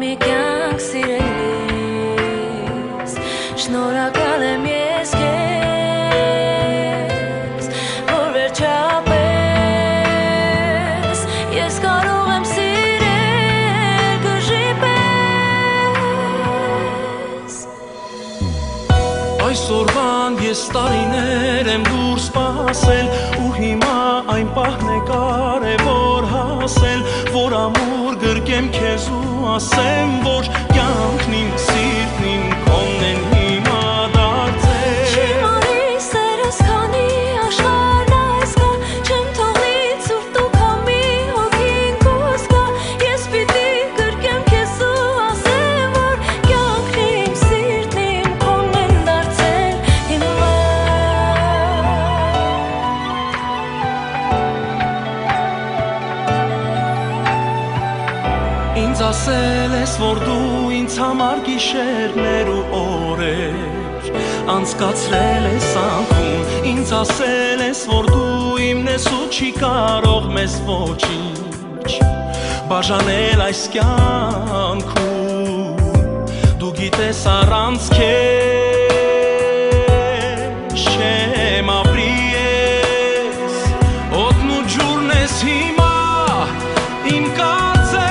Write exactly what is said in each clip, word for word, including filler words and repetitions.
մի կյանք սիրելիս, շնորհակալ եմ ես քեզ, որ վերջապես ես կարող եմ սիրել գժի պես։ Այսօրվան ես տարիներ եմ դուրս սպասել, ու հիմա այն պահն է կարևոր հասել, որ ամուր գրկեմ քեզ ու ասեմ, որ կյանքն իմ սիրտն իմ քոնն են հիմա դարձել։ Չիմանի սերս քանի աշխարհն այս կա, չեմ թողնի ցուրտ ու քամի հոգին քոս կա, ես պիտի գրկեմ քեզ ու ասեմ, որ կյանքն իմ սիրտն իմ քոնն են դարձել հիմա։ Ինձ ասել ես, որ դու ինձ համար գիշերներ ու օրեր անցկացրել ես անկում, ինձ ասել ես, որ դու իմն ես ու չի կարող մեզ ոչինչ բաժանել այս կյանքում, դու գիտես առանց քեզ չեմ ապրի ես, օդն ու ջուրն ես հիմա իմ կարծես։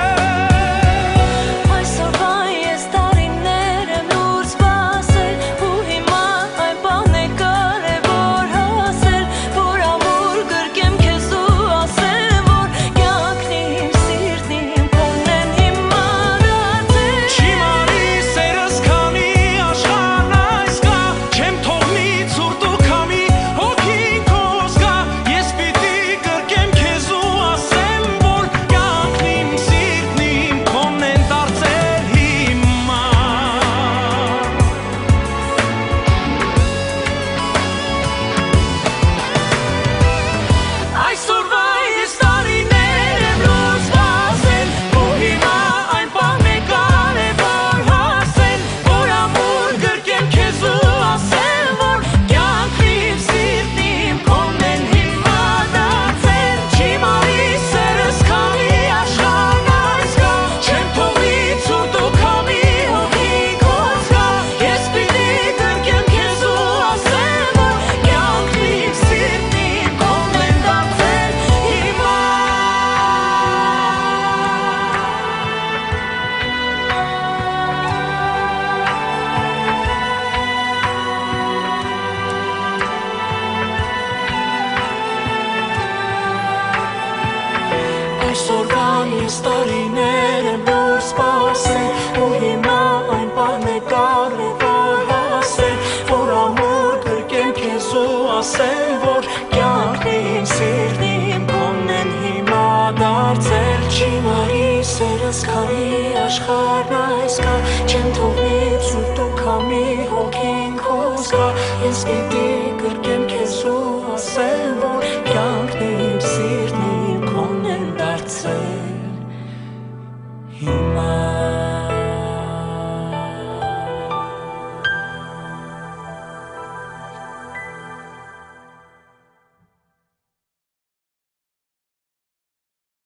Այսօրվան ես տարիներ եմ դուրս սպասել, ու հիմա այն պահն է կարևոր հասել, որ ամուր գրկեմ քեզ ու ասել, որ կյանքն իմ սիրտն իմ քոնն են հիմա դարձել։ Չիմանի սերս քանի աշխարհն այս կա, չեմ թողնի ցուրտ ու քամի հոգին քոս կա, ես պիտի գրկեմ քեզ ու ասել, որ կյանքն իմ սիրտն իմ քոնն են դարձել հիմա։